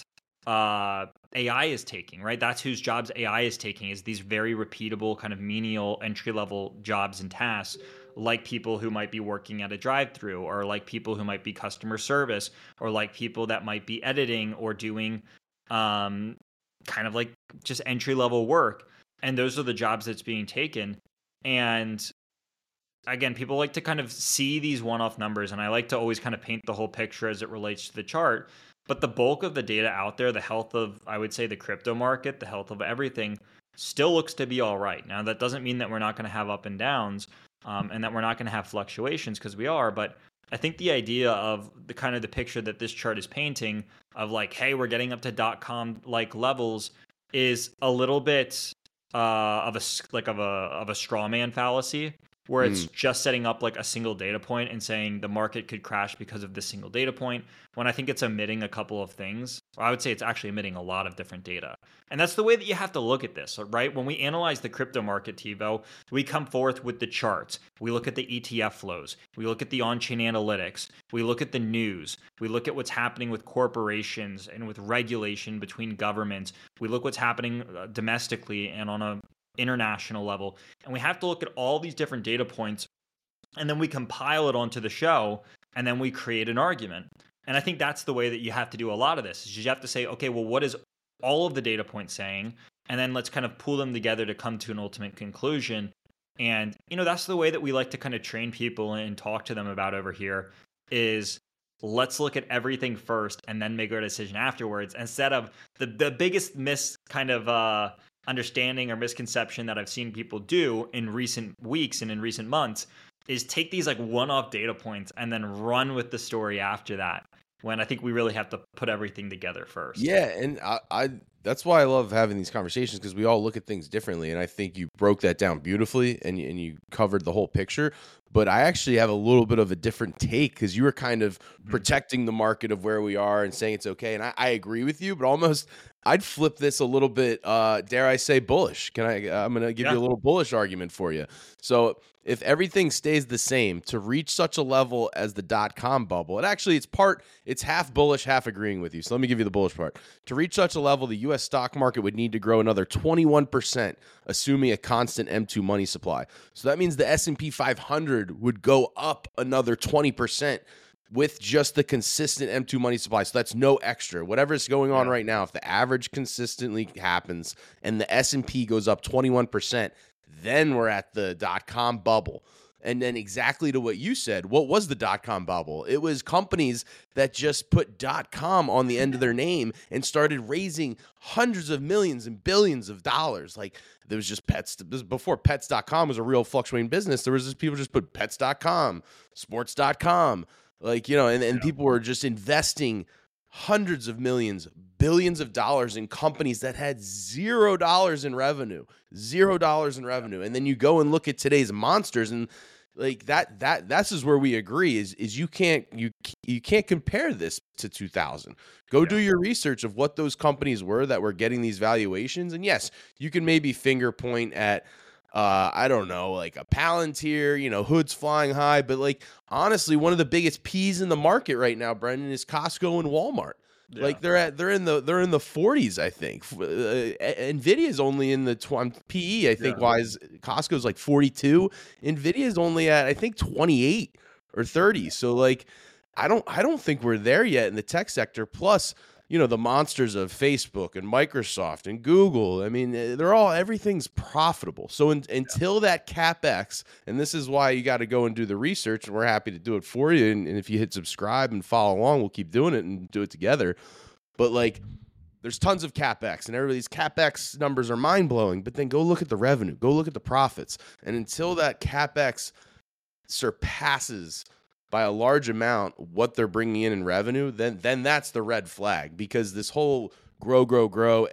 AI is taking, right? That's whose jobs AI is taking, is these very repeatable kind of menial entry-level jobs and tasks, like people who might be working at a drive-through, or like people who might be customer service, or like people that might be editing or doing kind of like just entry-level work. And those are the jobs that's being taken. And again, people like to kind of see these one-off numbers, and I like to always kind of paint the whole picture as it relates to the chart. But the bulk of the data out there, the health of, I would say, the crypto market, the health of everything, still looks to be all right. Now, that doesn't mean that we're not going to have up and downs and that we're not going to have fluctuations, because we are. But I think the idea of the kind of the picture that this chart is painting of like, hey, we're getting up to .com like levels is a little bit of a straw man fallacy, where it's just setting up like a single data point and saying the market could crash because of this single data point, when I think it's omitting a couple of things. Or I would say it's actually omitting a lot of different data. And that's the way that you have to look at this, right? When we analyze the crypto market, TiVo, we come forth with the charts. We look at the ETF flows. We look at the on-chain analytics. We look at the news. We look at what's happening with corporations and with regulation between governments. We look what's happening domestically and on a international level, and we have to look at all these different data points, and then we compile it onto the show, and then we create an argument. And I think that's the way that you have to do a lot of this, is you have to say, okay, well, what is all of the data points saying? And then let's kind of pull them together to come to an ultimate conclusion. And that's the way that we like to kind of train people and talk to them about over here, is let's look at everything first and then make our decision afterwards, instead of the biggest understanding or misconception that I've seen people do in recent weeks and in recent months is take these like one-off data points and then run with the story after that, when I think we really have to put everything together first.
Yeah, and I that's why I love having these conversations, because we all look at things differently, and I think you broke that down beautifully, and you covered the whole picture. But I actually have a little bit of a different take, because you were kind of protecting the market of where we are and saying it's okay, and I agree with you, but almost I'd flip this a little bit, dare I say, bullish. I'm going to give you a little bullish argument for you. So if everything stays the same, to reach such a level as the .com bubble, it's half bullish, half agreeing with you. So let me give you the bullish part. To reach such a level, the U.S. stock market would need to grow another 21%, assuming a constant M2 money supply. So that means the S&P 500 would go up another 20%. With just the consistent M2 money supply. So that's no extra. Whatever's going on right now, if the average consistently happens and the S&P goes up 21%, then we're at the .com bubble. And then exactly to what you said, what was the dot-com bubble? It was companies that just put .com on the end of their name and started raising hundreds of millions and billions of dollars. Like there was just before pets.com was a real fluctuating business. There was just people just put pets.com, sports.com, like, and people were just investing hundreds of millions, billions of dollars in companies that had $0 in revenue, $0 in revenue. And then you go and look at today's monsters, and like that's is where we agree is you can't compare this to 2000. Go do your research of what those companies were that were getting these valuations. And yes, you can maybe finger point at I don't know, like a Palantir, hoods flying high. But like, honestly, one of the biggest P's in the market right now, Brendan, is Costco and Walmart. Yeah. Like they're in the 40s, I think. Nvidia is only in the PE, I think. Wise, Costco's like 42. Nvidia is only at, I think, 28 or 30. So like, I don't think we're there yet in the tech sector. Plus, the monsters of Facebook and Microsoft and Google, I mean, everything's profitable. So until that CapEx, and this is why you got to go and do the research, and we're happy to do it for you. And if you hit subscribe and follow along, we'll keep doing it and do it together. But like, there's tons of CapEx, and everybody's CapEx numbers are mind-blowing. But then go look at the revenue, go look at the profits. And until that CapEx surpasses by a large amount what they're bringing in revenue, then that's the red flag, because this whole grow,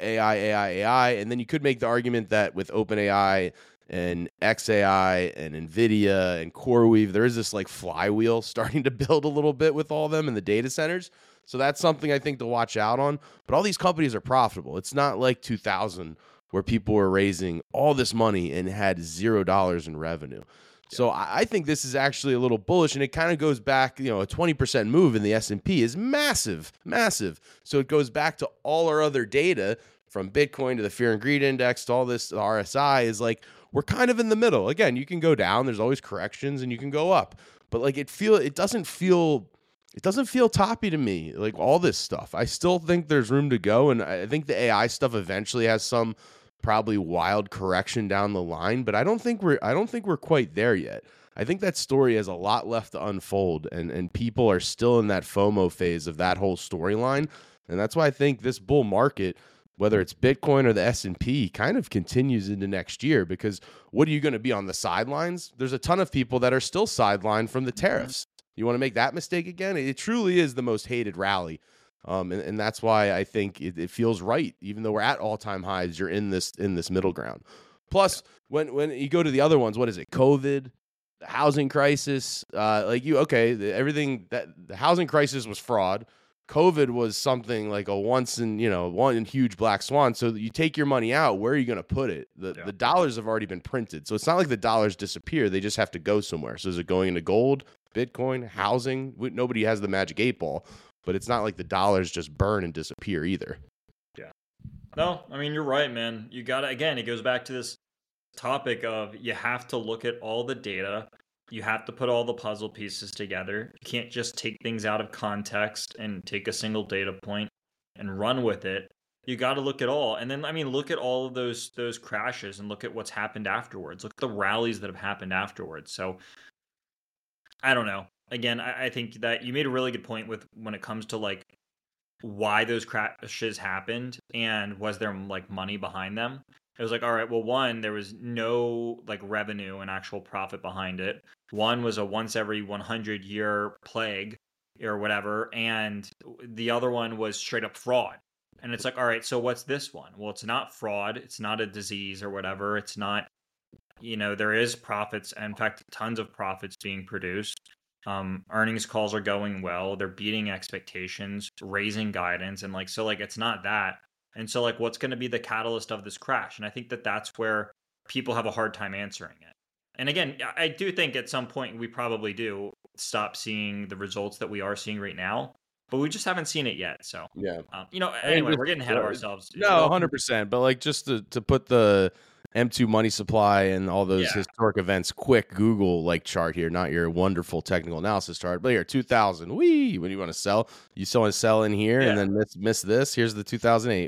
AI, and then you could make the argument that with OpenAI and XAI and NVIDIA and CoreWeave, there is this like flywheel starting to build a little bit with all of them in the data centers. So that's something I think to watch out on. But all these companies are profitable. It's not like 2000 where people were raising all this money and had $0 in revenue. So I think this is actually a little bullish, and it kind of goes back, a 20% move in the S&P is massive, massive. So it goes back to all our other data, from Bitcoin to the Fear and Greed Index to all this, the RSI is like, we're kind of in the middle. Again, you can go down, there's always corrections, and you can go up. But like it doesn't feel toppy to me, like all this stuff. I still think there's room to go, and I think the AI stuff eventually has some probably wild correction down the line, but I don't think we're quite there yet. I think that story has a lot left to unfold, and people are still in that FOMO phase of that whole storyline. And that's why I think this bull market, whether it's Bitcoin or the S&P, kind of continues into next year, because what are you going to be on the sidelines? There's a ton of people that are still sidelined from the tariffs. You want to make that mistake again? It truly is the most hated rally. And that's why I think it feels right. Even though we're at all-time highs, you're in this middle ground. Plus, when you go to the other ones, what is it? COVID, the housing crisis. Everything that the housing crisis was fraud. COVID was something like a one huge black swan. So you take your money out, where are you going to put it? The dollars have already been printed. So it's not like the dollars disappear. They just have to go somewhere. So is it going into gold, Bitcoin, housing? Nobody has the magic 8-ball. But it's not like the dollars just burn and disappear either.
Yeah. No, I mean, you're right, man. You got to, again, it goes back to this topic of you have to look at all the data. You have to put all the puzzle pieces together. You can't just take things out of context and take a single data point and run with it. You got to look at all. And then, I mean, look at all of those crashes and look at what's happened afterwards. Look at the rallies that have happened afterwards. So I don't know. Again, I think that you made a really good point with when it comes to like why those crashes happened and was there like money behind them. It was like, all right, well, one, there was no like revenue and actual profit behind it. One was a once every 100 year plague or whatever. And the other one was straight up fraud. And it's like, all right, so what's this one? Well, it's not fraud. It's not a disease or whatever. It's not, there is profits. In fact, tons of profits being produced. Earnings calls are going well. They're beating expectations, raising guidance. And it's not that. And so what's going to be the catalyst of this crash? And I think that that's where people have a hard time answering it. And again, I do think at some point we probably do stop seeing the results that we are seeing right now, but we just haven't seen it yet. So,
yeah,
anyway, we're getting ahead of ourselves.
No, 100%. But just to put the M2 money supply and all those historic events, quick Google chart here, not your wonderful technical analysis chart, but here, 2000, when you want to sell, you want to sell in here and then miss this. Here's the 2008.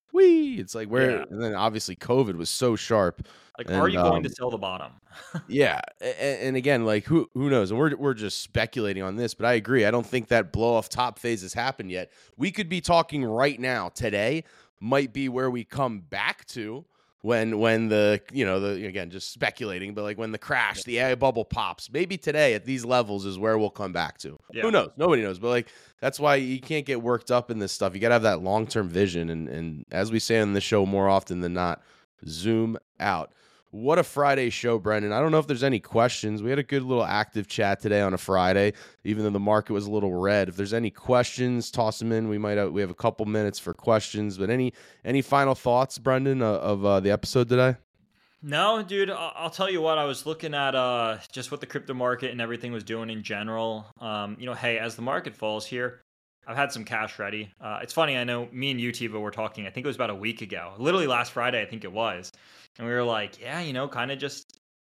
whee. It's like
Yeah.
and then obviously COVID was so sharp.
Like,
And,
are you going to sell the bottom?
yeah, and again, like who knows? And we're just speculating on this, but I agree. I don't think that blow off top phase has happened yet. We could be talking right now. Today might be where we come back to when the again, just speculating, but like when the crash, the AI bubble pops. Maybe today at these levels is where we'll come back to.
Yeah.
Who knows? Nobody knows. But like that's why you can't get worked up in this stuff. You got to have that long-term vision, and as we say on the show more often than not, zoom out. What a Friday show, Brendan. I don't know if there's any questions. We had a good little active chat today on a Friday, even though the market was a little red. If there's any questions, toss them in. We have a couple minutes for questions. But any final thoughts, Brendan, of the episode today?
No, dude, I'll tell you what, I was looking at just what the crypto market and everything was doing in general. Hey, as the market falls here, I've had some cash ready. It's funny, I know me and you, Tiva, were talking, I think it was about a week ago, literally last Friday, I think it was. And we were like, yeah, kind of just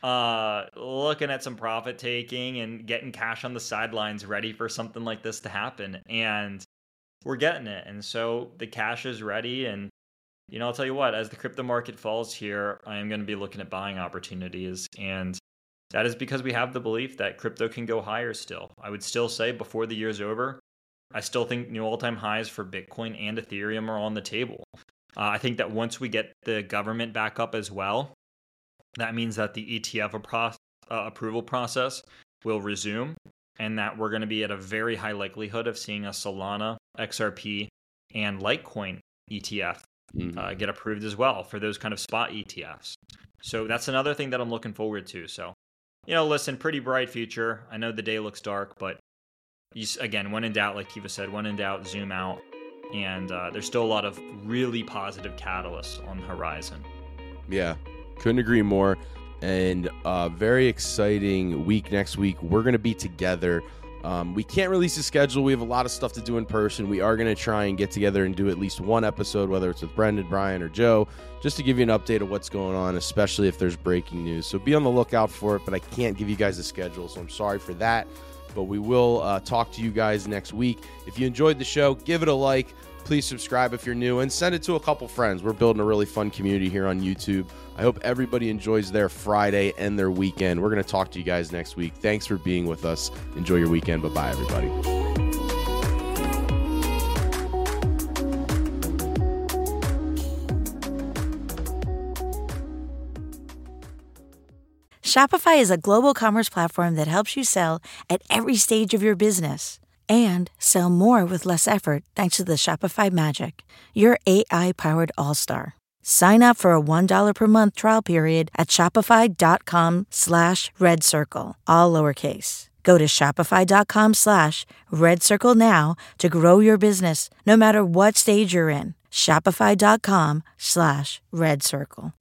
looking at some profit taking and getting cash on the sidelines ready for something like this to happen. And we're getting it. And so the cash is ready. And, I'll tell you what, as the crypto market falls here, I am going to be looking at buying opportunities. And that is because we have the belief that crypto can go higher still. I would still say before the year's over, I still think new all-time highs for Bitcoin and Ethereum are on the table. I think that once we get the government back up as well, that means that the ETF approval process will resume, and that we're going to be at a very high likelihood of seeing a Solana, XRP, and Litecoin ETF get approved as well for those kind of spot ETFs. So that's another thing that I'm looking forward to. So, listen, pretty bright future. I know the day looks dark, but again, when in doubt, like Tiva said, when in doubt, zoom out. And there's still a lot of really positive catalysts on the horizon.
Yeah, couldn't agree more. And very exciting week next week. We're going to be together. We can't release a schedule. We have a lot of stuff to do in person. We are going to try and get together and do at least one episode, whether it's with Brendan, Brian, or Joe, just to give you an update of what's going on, especially if there's breaking news. So be on the lookout for it, but I can't give you guys a schedule, so I'm sorry for that. But we will talk to you guys next week. If you enjoyed the show, give it a like. Please subscribe if you're new and send it to a couple friends. We're building a really fun community here on YouTube. I hope everybody enjoys their Friday and their weekend. We're going to talk to you guys next week. Thanks for being with us. Enjoy your weekend. Bye-bye, everybody.
Shopify is a global commerce platform that helps you sell at every stage of your business and sell more with less effort thanks to the Shopify Magic, your AI-powered all-star. Sign up for a $1 per month trial period at shopify.com/redcircle, all lowercase. Go to shopify.com/redcircle now to grow your business no matter what stage you're in. Shopify.com/redcircle.